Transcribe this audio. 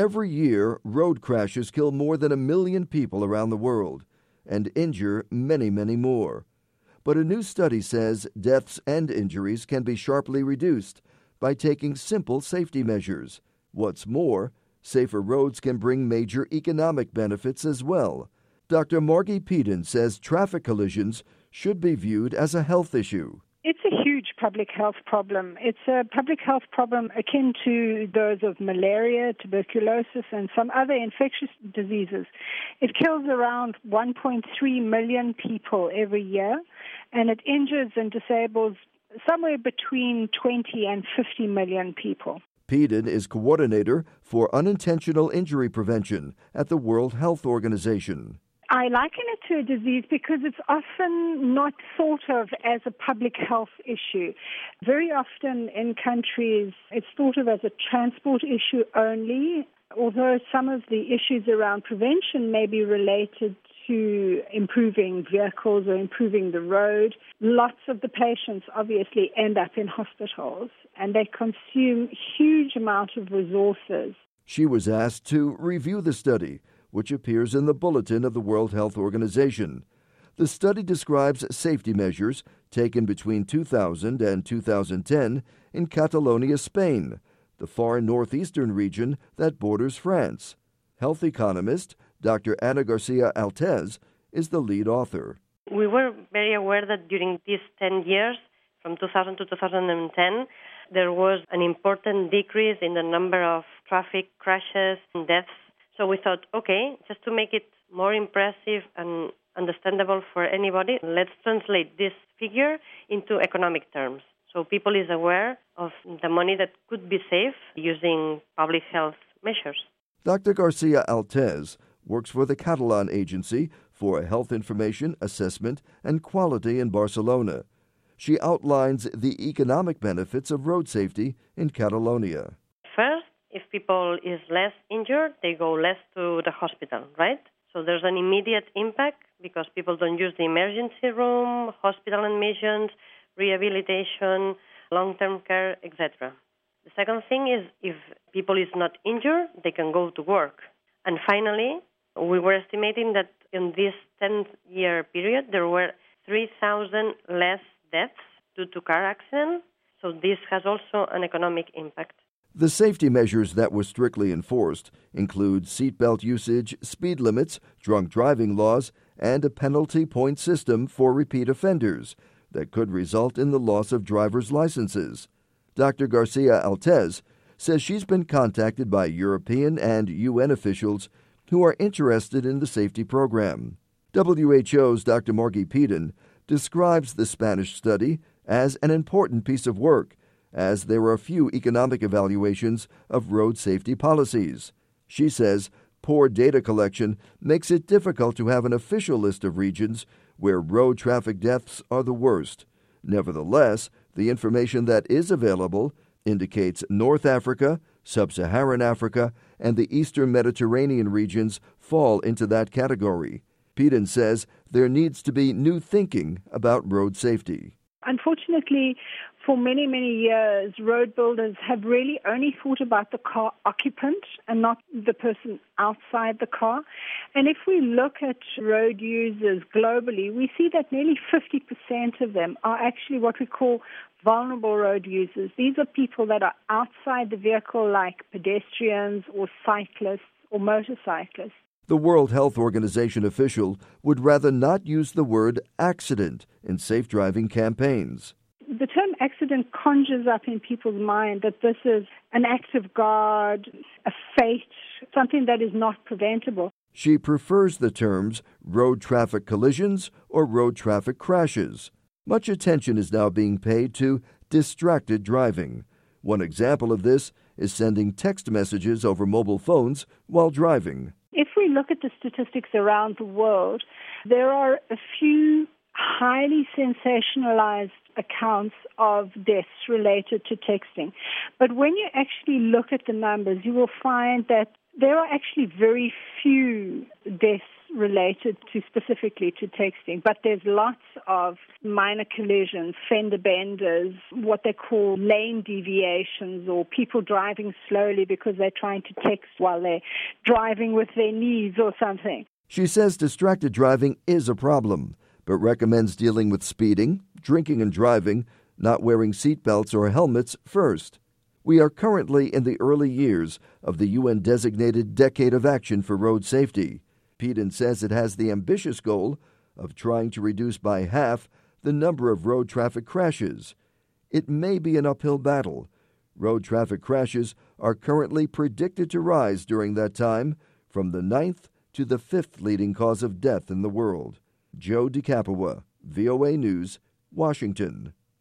Every year, road crashes kill more than 1 million people around the world and injure many, many more. But a new study says deaths and injuries can be sharply reduced by taking simple safety measures. What's more, safer roads can bring major economic benefits as well. Dr. Margie Peden says traffic collisions should be viewed as a health issue. It's a huge public health problem. It's a public health problem akin to those of malaria, tuberculosis, and some other infectious diseases. It kills around 1.3 million people every year, and it injures and disables somewhere between 20 and 50 million people. Peden is coordinator for unintentional injury prevention at the World Health Organization. I liken it to a disease because it's often not thought of as a public health issue. Very often in countries, it's thought of as a transport issue only, although some of the issues around prevention may be related to improving vehicles or improving the road. Lots of the patients obviously end up in hospitals, and they consume huge amounts of resources. She was asked to review the study, which appears in the Bulletin of the World Health Organization. The study describes safety measures taken between 2000 and 2010 in Catalonia, Spain, the far northeastern region that borders France. Health economist Dr. Ana Garcia Altez is the lead author. We were very aware that during these 10 years, from 2000 to 2010, there was an important decrease in the number of traffic crashes and deaths. So we thought, okay, just to make it more impressive and understandable for anybody, let's translate this figure into economic terms. So people is aware of the money that could be saved using public health measures. Dr. Garcia Altez works for the Catalan Agency for Health Information, Assessment, and Quality in Barcelona. She outlines the economic benefits of road safety in Catalonia. First, if people is less injured, they go less to the hospital, right? So there's an immediate impact because people don't use the emergency room, hospital admissions, rehabilitation, long-term care, etc. The second thing is if people is not injured, they can go to work. And finally, we were estimating that in this 10-year period, there were 3,000 less deaths due to car accidents. So this has also an economic impact. The safety measures that were strictly enforced include seatbelt usage, speed limits, drunk driving laws, and a penalty point system for repeat offenders that could result in the loss of driver's licenses. Dr. Garcia Altez says she's been contacted by European and UN officials who are interested in the safety program. WHO's Dr. Margie Peden describes the Spanish study as an important piece of work, as there are few economic evaluations of road safety policies. She says poor data collection makes it difficult to have an official list of regions where road traffic deaths are the worst. Nevertheless, the information that is available indicates North Africa, Sub-Saharan Africa, and the Eastern Mediterranean regions fall into that category. Peden says there needs to be new thinking about road safety. Unfortunately, for many, many years, road builders have really only thought about the car occupant and not the person outside the car. And if we look at road users globally, we see that nearly 50% of them are actually what we call vulnerable road users. These are people that are outside the vehicle, like pedestrians or cyclists or motorcyclists. The World Health Organization official would rather not use the word accident in safe driving campaigns. The term accident conjures up in people's mind that this is an act of God, a fate, something that is not preventable. She prefers the terms road traffic collisions or road traffic crashes. Much attention is now being paid to distracted driving. One example of this is sending text messages over mobile phones while driving. If we look at the statistics around the world, there are a few highly sensationalized accounts of deaths related to texting. But when you actually look at the numbers, you will find that there are actually very few deaths related to specifically to texting, but there's lots of minor collisions, fender benders, what they call lane deviations, or people driving slowly because they're trying to text while they're driving with their knees or something. She says distracted driving is a problem, but recommends dealing with speeding, drinking and driving, not wearing seatbelts or helmets first. We are currently in the early years of the UN-designated Decade of Action for Road Safety. Peden says it has the ambitious goal of trying to reduce by half the number of road traffic crashes. It may be an uphill battle. Road traffic crashes are currently predicted to rise during that time from the 9th to the 5th leading cause of death in the world. Joe DeCapua, VOA News, Washington.